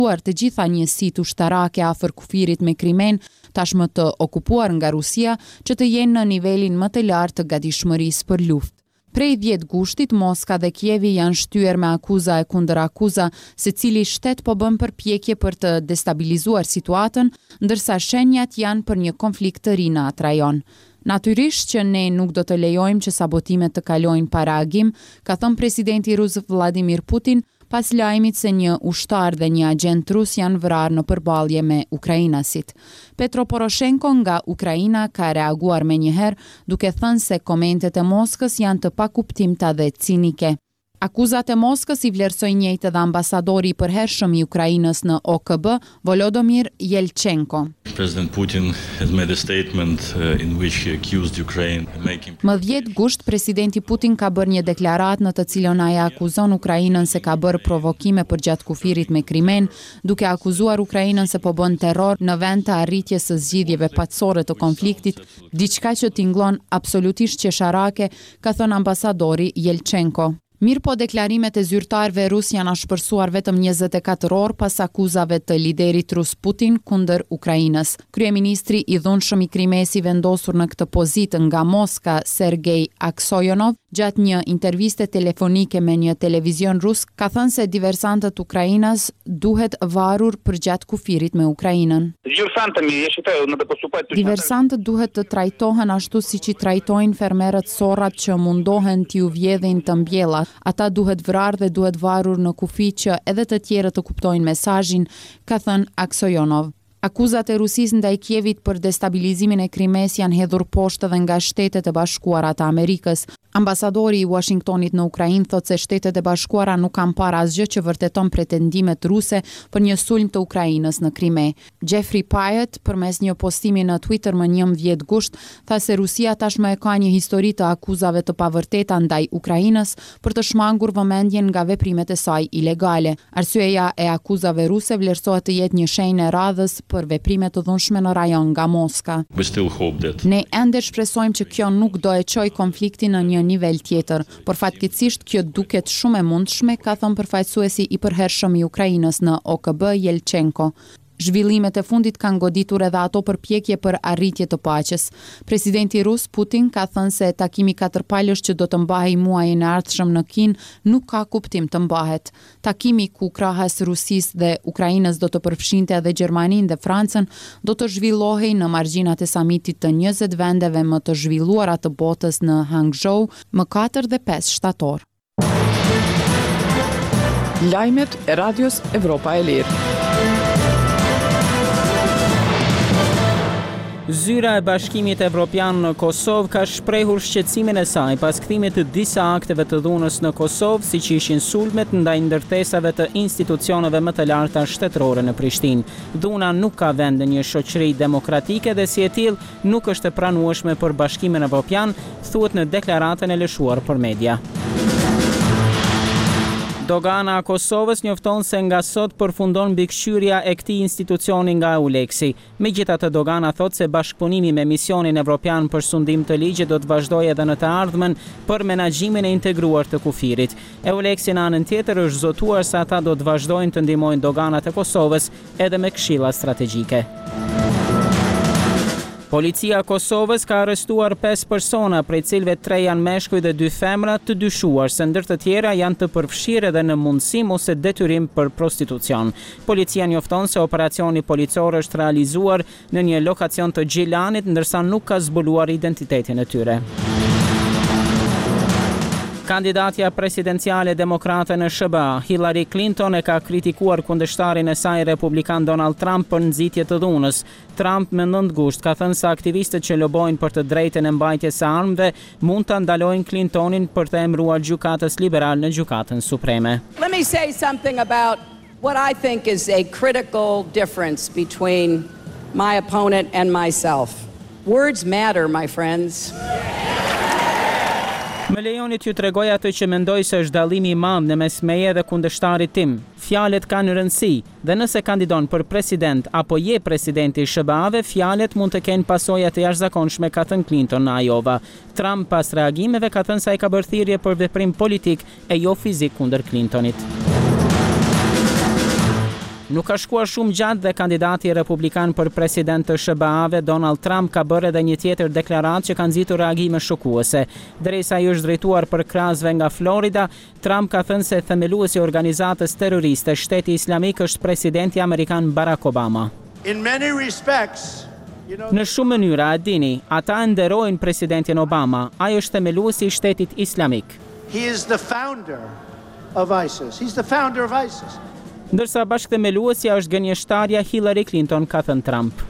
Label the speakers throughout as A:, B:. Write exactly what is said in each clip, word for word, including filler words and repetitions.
A: të gjitha njësitë ushtarake afër kufirit me Krimen, tashmë të okupuar nga Rusia, që të jenë në nivelin më të lartë të gatishmërisë për luftë. Prej dhjetë gushtit, Moska dhe Kievi janë shtyer me akuza e kundër akuza, se cili shtet po bën përpjekje për të destabilizuar situatën, ndërsa shenjat janë për një konflikt të ri në atë rajon. Natyrisht që ne nuk do të lejojmë që sabotimet të kalojnë para agim, ka thënë presidenti rus Vladimir Putin, pas lajmit se një ushtar dhe një agent rus janë vrarë në përballje me ukrainasit. Petro Poroshenko nga Ukraina ka reaguar menjëherë, duke thënë se komentet e Moskës janë të pakuptimta dhe cinike. Akuzat e Moskës i vlerësoi njëjtë edhe ambasadori i përhershëm i Ukrainës në O K B, Volodymyr Yelchenko.
B: President Putin has made a statement uh, in which he accused Ukraine of making
A: Më dhjetë gusht, presidenti Putin ka bërë një deklaratë në të cilën ai akuzon Ukrainën se ka bërë provokime përgjatë kufirit me Krimen, duke akuzuar Ukrainën se po bën terror në vend të arritjes së zgjidhjeve paqësore të konfliktit, diçka që tingëllon absolutisht qesharake, ka thënë ambasadori Yelchenko. Mirë po deklarimet e zyrtarëve rus janë ashpërsuar vetëm njëzet e katër orë pas akuzave të liderit rus Putin kundër Ukrainës. Kryeministri i dhunshëm i Krimesi vendosur në këtë pozitë nga Moska, Sergej Aksojonov, gjatë një interviste telefonike me një televizion rus, ka thënë se diversantët Ukrainas duhet varur përgjatë kufirit me Ukrainën. Diversantët duhet të trajtohen ashtu siç i trajtojnë fermerët sorrat që mundohen t'ju vjedhin të mbjellat. Ata duhet vrarë dhe duhet varur në kufi që edhe të tjerët të kuptojnë mesazhin, ka thënë Aksojonov. Akuzat e Rusisë ndaj Kievit për destabilizimin e Krimes janë hedhur poshtë edhe nga Shtetet e Bashkuara të Amerikës. Ambasadori i Washingtonit në Ukrainë thotë se Shtetet e Bashkuara nuk kanë parë asgjë që vërteton pretendimet ruse për një sulm të Ukrainës në Krime. Jeffrey Pyatt, përmes një postimi në Twitter më njëmbëdhjetë gusht, tha se Rusia tashmë e ka një histori të akuzave të pavërteta ndaj Ukrainës për të shmangur vëmendjen nga veprimet e saj ilegale. Arsyeja e akuzave ruse vlerësohet të jetë një shenjë e radhës për veprime të dhunshme në rajon nga Moska. Ne ende shpresojmë që kjo nuk do e çojë konfliktin në një nivel tjetër, por fatkeqësisht kjo duket shumë e mundshme, ka thënë përfaqësuesi i përhershëm i Ukrainës në O K B, Yelchenko. Zhvillimet e fundit kanë goditur edhe ato përpjekje për arritje të paqes. Presidenti rus Putin ka thënë se takimi katërpalësh që do të mbahej muajin e ardhshëm në Kinë nuk ka kuptim të mbahet. Takimi ku krahas Rusisë dhe Ukrainës do të përfshinte edhe Gjermaninë dhe Francën do të zhvillohej në margjinat e samitit të njëzet vendeve më të zhvilluara të botës në Hangzhou më katër dhe pesë shtator.
C: Lajmet e Radios Evropa e Lirë.
D: Zyra e Bashkimit Evropian në Kosovë ka shprehur shqetësimin e saj pas kthimit të disa akteve të dhunës në Kosovë, siç ishin sulmet ndaj ndërtesave të institucioneve më të larta shtetërore në Prishtinë. Dhuna nuk ka vend në një shoqëri demokratike dhe si e tillë nuk është e pranueshme për Bashkimin Evropian, thuhet në deklaratën e lëshuar për media. Dogana e Kosovës njofton se nga sot përfundon mbikëqyrja e këtij institucioni nga Euleksi. Megjithatë, Dogana thotë se bashkëpunimi me Misionin Evropian për sundim të ligjit do të vazhdojë edhe në të ardhmen për menaxhimin e integruar të kufirit. Euleksi në anën tjetër është zotuar se ata do të vazhdojnë të ndihmojnë doganat e Kosovës edhe me këshilla strategjike. Policia e Kosovës ka arrestuar pesë persona, prej cilëve tre janë meshkuj dhe dy femra të dyshuar, se ndër të tjera janë të përfshirë edhe në mundësim ose detyrim për prostitucion. Policia njofton se operacioni policor është realizuar në një lokacion të Gjilanit, ndërsa nuk ka zbuluar identitetin e tyre. Kandidatja presidenciale demokrate në S B A, Hillary Clinton, e ka kritikuar kundërshtarin e saj republikan Donald Trump për nxitje të dhunës. Trump me nëntë gusht ka thënë se aktivistët që lobojnë për të drejtën e mbajtjes së armëve mund ta ndalojnë Clintonin për të emëruar gjykatës liberal në gjykatën supreme.
E: Let me say something about what I think is a critical difference between my opponent and myself. Words matter, my friends.
D: Më lejoni t'ju tregoj atë që mendoj se është dallimi i madh në mes meje dhe kundërshtarit tim. Fjalët kanë rëndësi dhe nëse kandidon për president apo je presidenti i S B A-ve, fjalët mund të kenë pasoja të jashtëzakonshme, ka thënë Clinton në Iowa. Trump pas reagimeve ka thënë se ai ka bërë thirrje për veprim politik e jo fizik kundër Clintonit. Nuk ka shkuar shumë gjatë dhe kandidati republikan për president të S B A-ve Donald Trump ka bërë edhe një tjetër deklaratë që ka nxitur reagime shokuese. Derisa i është drejtuar për krahasve nga Florida, Trump ka thënë se themeluesi i organizatës terroriste Shteti Islamik është presidenti amerikan Barack Obama.
F: In many respects, you know,
D: Në shumë mënyra, e dini, ata nderojnë presidentin Obama. Ai është themeluesi i Shtetit Islamik.
F: he is the founder of ISIS. He's the founder of ISIS.
D: Ndërsa bashkëthemeluesja është gënjeshtarja Hillary Clinton, ka thënë Trump.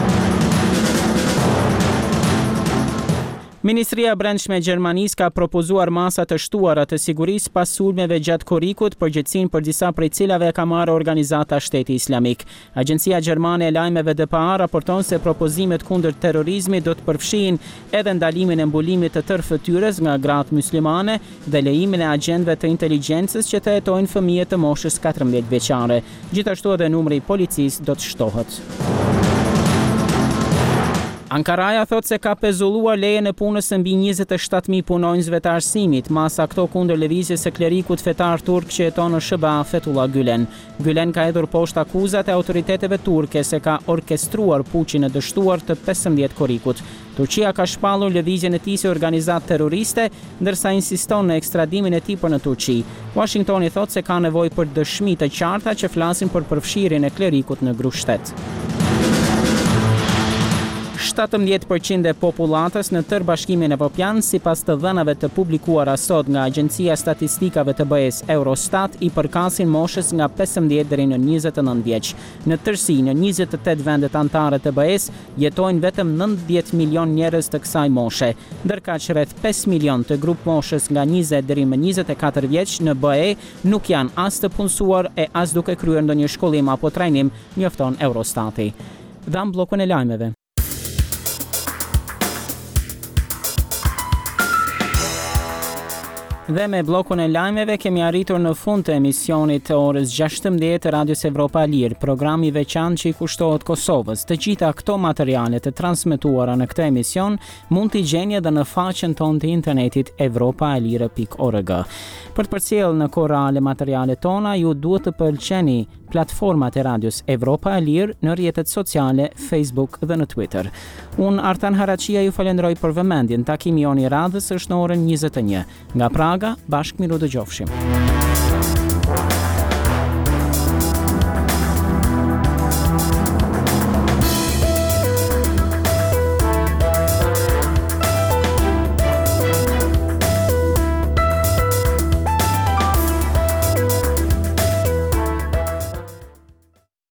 D: Ministria e Brendshme e Gjermanisë ka propozuar masa të shtuara të sigurisë pas sulmeve gjatë korrikut, përgjegjësinë për disa prej cilave ka marrë organizata Shteti Islamik. Agjencia Gjermane e Lajmeve D P A raporton se propozimet kundër terrorizmit do të përfshihin edhe ndalimin e mbulimit të tërë fytyrës nga gratë myslimane dhe lejimin e agjentëve të inteligjencës që të hetojnë fëmijë të moshës katërmbëdhjetë vjeçare. Gjithashtu edhe numri i policisë do të shtohet. Ankaraja thot se ka pezulluar lejen e punës së mbi njëzet e shtatë mijë punonjësve të arsimit, masa këto kundër lëvizjes së klerikut fetar turk që jeton në S B A, Fethullah Gülen. Gülen ka hedhur poshtë akuzat e autoriteteve turke se ka orkestruar puçin e dështuar të pesëmbëdhjetë korrikut. Turqia ka shpallur lëvizjen e tij si organizatë terroriste, ndërsa insiston në ekstradimin e tij për në Turqi. Washingtoni thot se ka nevojë për dëshmi të qarta që flasin për përfshirjen e klerikut në grushtet. shtatëmbëdhjetë përqind e popullatës në tërë Bashkimin Evropian, sipas të dhënave të publikuara sot nga Agjencia e Statistikave të B E-s Eurostat, i përkasin moshës nga pesëmbëdhjetë deri në njëzet e nëntë vjeç. Në tërësi, në njëzet e tetë vendet anëtare të B E-s jetojnë vetëm nëntëdhjetë milion njerëz të kësaj moshe, ndërkaq rreth pesë milion të grup moshës nga njëzet deri më njëzet e katër vjeç në B E nuk janë as të punësuar e as duke kryer ndonjë shkollim apo trajnim, njofton Eurostati. Dham bllokun e lajmeve. Dhe me bllokun e lajmeve kemi arritur në fund të emisionit të orës gjashtëmbëdhjetë të Radios Evropa e Lirë, programi veçantë që i kushtohet Kosovës. Të gjitha këto materiale të transmetuara në këtë emision mund t'i gjeni edhe në faqen tonë të internetit evropa e lire pikë org. Për të përcjellë në kohë reale materialet tona, ju duhet të pëlqeni platformat e Radios Evropa e Lirë në rrjetet sociale, Facebook dhe në Twitter. Unë Artan Haraqia ju falenderoj për vëmendjen. Takimi jon i radhës është në orën njëzet e një. Nga Praga, bashkë miru dëgjofshim.